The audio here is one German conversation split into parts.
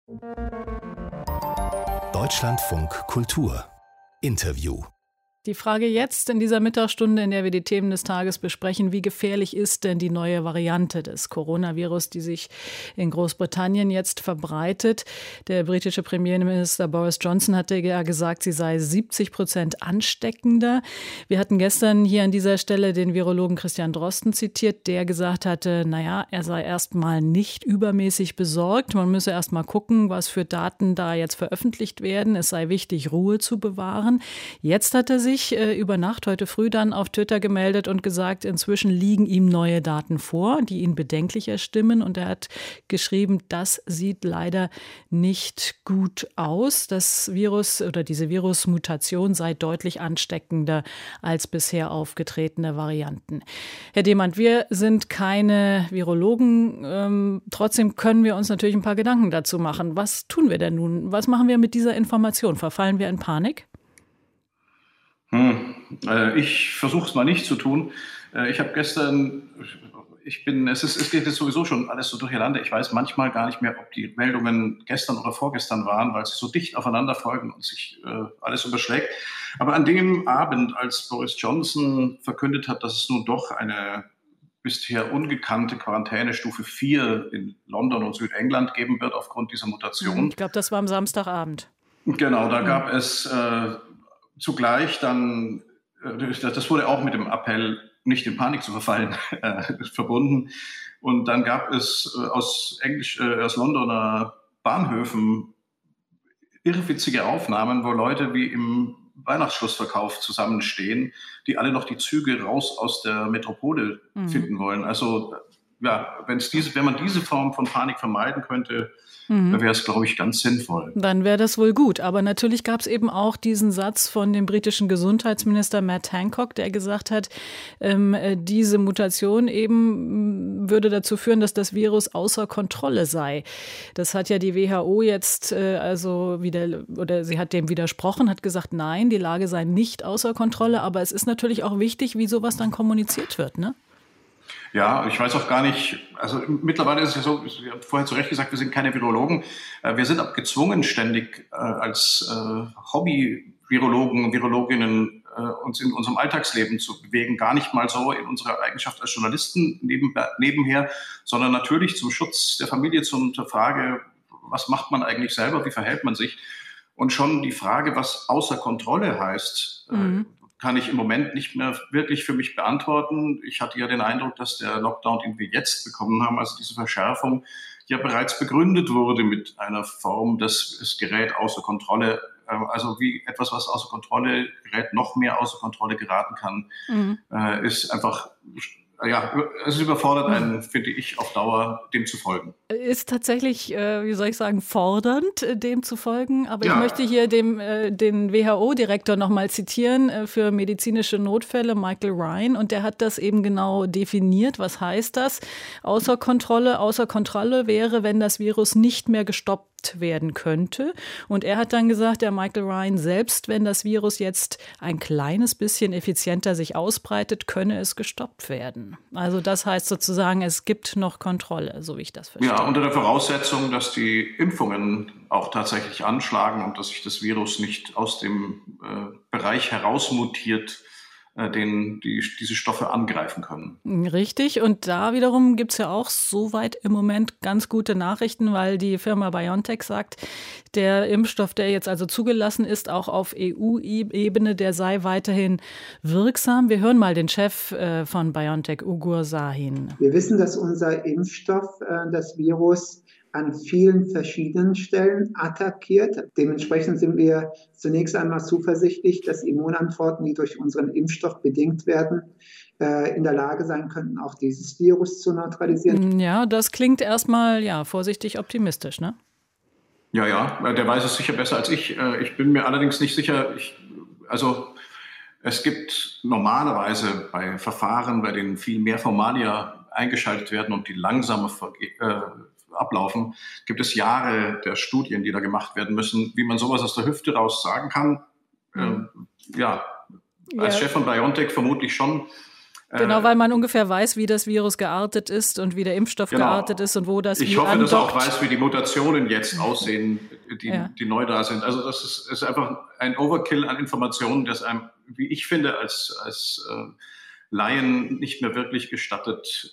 Deutschlandfunk Kultur Interview. Die Frage jetzt in dieser Mittagsstunde, in der wir die Themen des Tages besprechen: Wie gefährlich ist denn die neue Variante des Coronavirus, die sich in Großbritannien jetzt verbreitet? Der britische Premierminister Boris Johnson hatte ja gesagt, sie sei 70% ansteckender. Wir hatten gestern hier an dieser Stelle den Virologen Christian Drosten zitiert, der gesagt hatte, er sei erstmal nicht übermäßig besorgt. Man müsse erstmal gucken, was für Daten da jetzt veröffentlicht werden. Es sei wichtig, Ruhe zu bewahren. Jetzt hat er sich über Nacht heute früh dann auf Twitter gemeldet und gesagt, inzwischen liegen ihm neue Daten vor, die ihn bedenklicher stimmen. Und er hat geschrieben, das sieht leider nicht gut aus. Das Virus oder diese Virusmutation sei deutlich ansteckender als bisher aufgetretene Varianten. Herr Demand, wir sind keine Virologen. Trotzdem können wir uns natürlich ein paar Gedanken dazu machen. Was tun wir denn nun? Was machen wir mit dieser Information? Verfallen wir in Panik? Ich versuche es mal nicht zu tun. Ich habe gestern, es geht jetzt sowieso schon alles so durcheinander. Ich weiß manchmal gar nicht mehr, ob die Meldungen gestern oder vorgestern waren, weil sie so dicht aufeinander folgen und sich alles überschlägt. Aber an dem Abend, als Boris Johnson verkündet hat, dass es nun doch eine bisher ungekannte Quarantänestufe 4 in London und Südengland geben wird aufgrund dieser Mutation. Ich glaube, das war am Samstagabend. Genau, da gab es zugleich dann, das wurde auch mit dem Appell, nicht in Panik zu verfallen, verbunden. Und dann gab es aus Londoner Bahnhöfen irrwitzige Aufnahmen, wo Leute wie im Weihnachtsschlussverkauf zusammenstehen, die alle noch die Züge raus aus der Metropole finden wollen. Also wenn man diese Form von Panik vermeiden könnte, wäre es, glaube ich, ganz sinnvoll. Dann wäre das wohl gut. Aber natürlich gab es eben auch diesen Satz von dem britischen Gesundheitsminister Matt Hancock, der gesagt hat, diese Mutation eben würde dazu führen, dass das Virus außer Kontrolle sei. Das hat ja die WHO jetzt sie hat dem widersprochen, hat gesagt, nein, die Lage sei nicht außer Kontrolle. Aber es ist natürlich auch wichtig, wie sowas dann kommuniziert wird, ne? Ja, ich weiß auch gar nicht, also mittlerweile ist es ja so, ich habe vorher zu Recht gesagt, wir sind keine Virologen. Wir sind auch gezwungen, ständig als Hobby-Virologen und Virologinnen uns in unserem Alltagsleben zu bewegen. Gar nicht mal so in unserer Eigenschaft als Journalisten nebenher, sondern natürlich zum Schutz der Familie, zur Frage, was macht man eigentlich selber, wie verhält man sich? Und schon die Frage, was außer Kontrolle heißt, kann ich im Moment nicht mehr wirklich für mich beantworten. Ich hatte ja den Eindruck, dass der Lockdown, den wir jetzt bekommen haben, also diese Verschärfung, ja bereits begründet wurde mit einer Form, dass das Gerät außer Kontrolle, also wie etwas, was außer Kontrolle gerät, noch mehr außer Kontrolle geraten kann, ist einfach, es überfordert einen, finde ich, auf Dauer, dem zu folgen. Ist tatsächlich, fordernd, dem zu folgen. Aber ich möchte hier den WHO-Direktor nochmal zitieren für medizinische Notfälle, Michael Ryan. Und der hat das eben genau definiert. Was heißt das? Außer Kontrolle. Außer Kontrolle wäre, wenn das Virus nicht mehr gestoppt werden könnte. Und er hat dann gesagt, der Michael Ryan, selbst wenn das Virus jetzt ein kleines bisschen effizienter sich ausbreitet, könne es gestoppt werden. Also das heißt sozusagen, es gibt noch Kontrolle, so wie ich das verstehe. Ja, unter der Voraussetzung, dass die Impfungen auch tatsächlich anschlagen und dass sich das Virus nicht aus dem Bereich herausmutiert, den diese Stoffe angreifen können. Richtig. Und da wiederum gibt es ja auch soweit im Moment ganz gute Nachrichten, weil die Firma BioNTech sagt, der Impfstoff, der jetzt also zugelassen ist, auch auf EU-Ebene, der sei weiterhin wirksam. Wir hören mal den Chef von BioNTech, Ugur Sahin. Wir wissen, dass unser Impfstoff das Virus an vielen verschiedenen Stellen attackiert. Dementsprechend sind wir zunächst einmal zuversichtlich, dass Immunantworten, die durch unseren Impfstoff bedingt werden, in der Lage sein könnten, auch dieses Virus zu neutralisieren. Ja, das klingt erstmal vorsichtig optimistisch, ne? Ja, der weiß es sicher besser als ich. Ich bin mir allerdings nicht sicher. Es gibt normalerweise bei Verfahren, bei denen viel mehr Formalia eingeschaltet werden und die langsamer ablaufen, gibt es Jahre der Studien, die da gemacht werden müssen, wie man sowas aus der Hüfte raus sagen kann. Als Chef von BioNTech vermutlich schon. Genau, weil man ungefähr weiß, wie das Virus geartet ist und wie der Impfstoff geartet ist und wo das Ich hoffe, dass er auch weiß, wie die Mutationen jetzt aussehen, die neu da sind. Also das ist einfach ein Overkill an Informationen, das einem, wie ich finde, als Laien nicht mehr wirklich gestattet,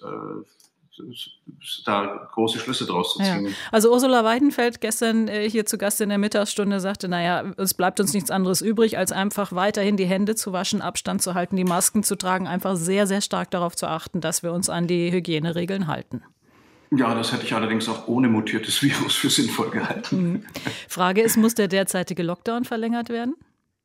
da große Schlüsse draus zu ziehen. Ja. Also Ursula Weidenfeld gestern hier zu Gast in der Mittagsstunde sagte, naja, es bleibt uns nichts anderes übrig, als einfach weiterhin die Hände zu waschen, Abstand zu halten, die Masken zu tragen, einfach sehr, sehr stark darauf zu achten, dass wir uns an die Hygieneregeln halten. Ja, das hätte ich allerdings auch ohne mutiertes Virus für sinnvoll gehalten. Frage ist, muss der derzeitige Lockdown verlängert werden?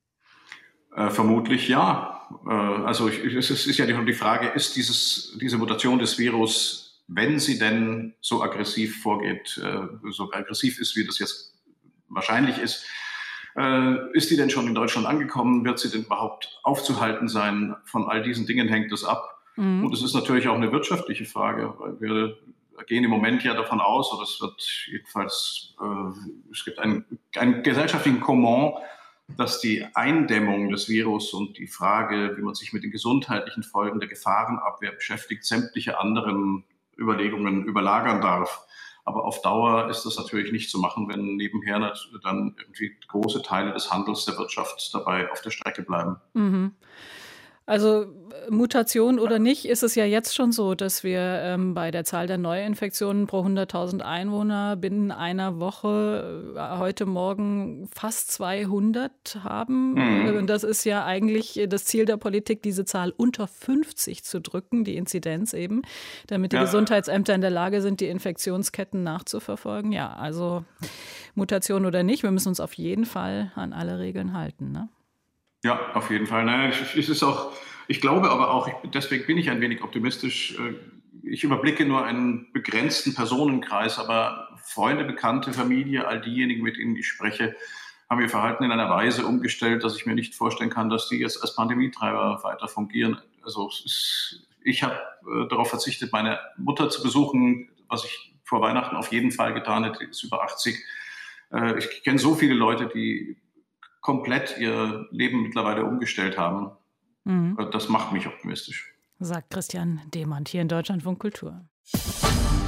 Vermutlich ja. Also es ist ja die Frage, ist diese Mutation des Virus, wenn sie denn so aggressiv vorgeht, so aggressiv ist, wie das jetzt wahrscheinlich ist die denn schon in Deutschland angekommen? Wird sie denn überhaupt aufzuhalten sein? Von all diesen Dingen hängt es ab. Mhm. Und es ist natürlich auch eine wirtschaftliche Frage, weil wir gehen im Moment ja davon aus, oder es wird jedenfalls, es gibt einen gesellschaftlichen Comment, dass die Eindämmung des Virus und die Frage, wie man sich mit den gesundheitlichen Folgen der Gefahrenabwehr beschäftigt, sämtliche anderen Überlegungen überlagern darf. Aber auf Dauer ist das natürlich nicht zu machen, wenn nebenher dann irgendwie große Teile des Handels, der Wirtschaft dabei auf der Strecke bleiben. Mhm. Also Mutation oder nicht, ist es ja jetzt schon so, dass wir bei der Zahl der Neuinfektionen pro 100.000 Einwohner binnen einer Woche heute Morgen fast 200 haben. Und das ist ja eigentlich das Ziel der Politik, diese Zahl unter 50 zu drücken, die Inzidenz eben, damit die Gesundheitsämter in der Lage sind, die Infektionsketten nachzuverfolgen. Ja, also Mutation oder nicht, wir müssen uns auf jeden Fall an alle Regeln halten, ne? Ja, auf jeden Fall. Naja, ich glaube aber auch, deswegen bin ich ein wenig optimistisch. Ich überblicke nur einen begrenzten Personenkreis, aber Freunde, Bekannte, Familie, all diejenigen, mit denen ich spreche, haben ihr Verhalten in einer Weise umgestellt, dass ich mir nicht vorstellen kann, dass die jetzt als Pandemietreiber weiter fungieren. Also ich habe darauf verzichtet, meine Mutter zu besuchen, was ich vor Weihnachten auf jeden Fall getan hätte, die ist über 80. Ich kenne so viele Leute, die komplett ihr Leben mittlerweile umgestellt haben. Das macht mich optimistisch. Sagt Christian Demand hier in Deutschlandfunk Kultur.